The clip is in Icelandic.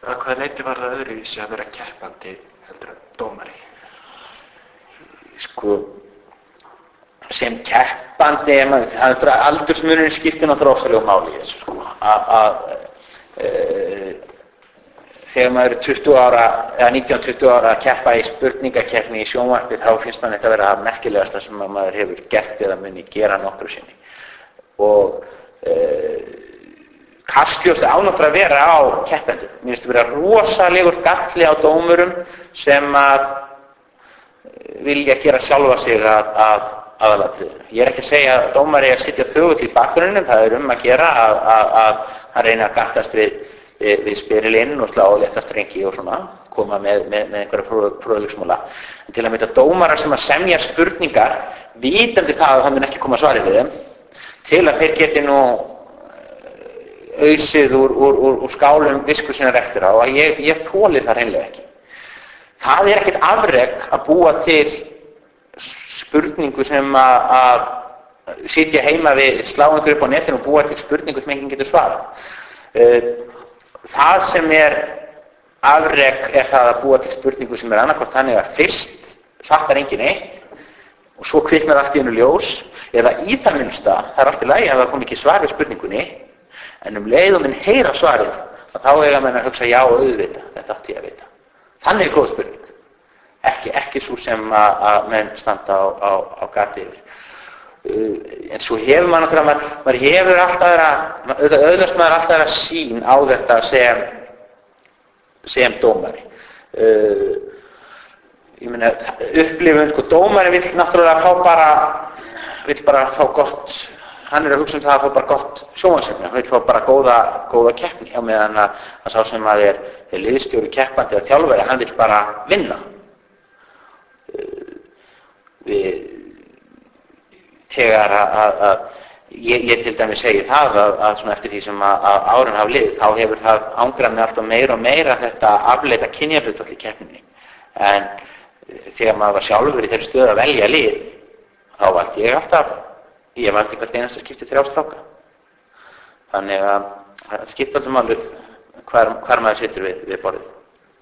Að hvaða leyti var það öðruvísi að vera keppandi heldur en dómari? Sko, sem keppandi, aldursmunurinn skiptir náttúrulega ofsalega máli í þessu, sko. Þegar maður er 20 ára, eða 19-20 ára að keppa í spurningakeppni í sjónvarpi, þá finnst mann þetta að vera það merkilegasta sem maður hefur gert eða muni gera nokkru sinni. Og kastljósið á náttúrulega að vera á keppendur. Mér finnst að vera rosalegur galli á dómurum sem að vilja gera sjálfa sig að aðalatriðinu. Ég er ekki að segja að dómari að sitja þögull í bakgrunninum, það er að gera að hann reyna að gattast við spyrilinn og slá á létta strengi og svona, koma með einhverja fróðleiksmúla. En til að mynda dómarar sem að semja spurningar, vitandi það að það mun ekki koma svarið við þeim, til að þeir geti nú ausið úr skálum visku sinna eftir á, að ég þoli það hreinlega ekki. Það er ekkert afrek að búa til spurningu sem að sitja heima við, slá einhverju upp á netinu og búa til spurningu sem enginn getur svarað. Það sem er afrek er það að búa til spurningu sem er annarkvort þannig að fyrst fattar enginn eitt og svo kviknar allt í einu ljós, eða í það minnsta, það er allt í lagi að það kom ekki svar við spurningunni, en leið og minn heyra svarið, að þá eiga menn að hugsa já og auðvita, þetta átti ég að vita. Þannig er góð spurning, ekki svo sem að menn standa á gati yfir. En svo hefur maður hefur alltaf auðvitað maður alltaf að sýn á þetta sem dómari. Ég meina, upplifun, sko, dómari vill náttúrulega bara fá gott, hann er að hugsa það að fá bara gott sjónvarpsefni, hann vill fá bara góða keppni, á meðan að sá sem að er liðsstjóri keppandi eða þjálfari, hann vill bara vinna. Þegar ég til dæmis segi það að svona eftir því sem að árin hafa liðið, þá hefur það ángrað mig alltaf meira og meira þetta afleita kynjahlutfall í keppninni. En þegar maður var sjálfur í þeirri stöðu að velja lið, þá valdi ég valdi hvert einasta skipti 3 stráka. Þannig að það skiptir alltaf máli hvar maður situr við borðið.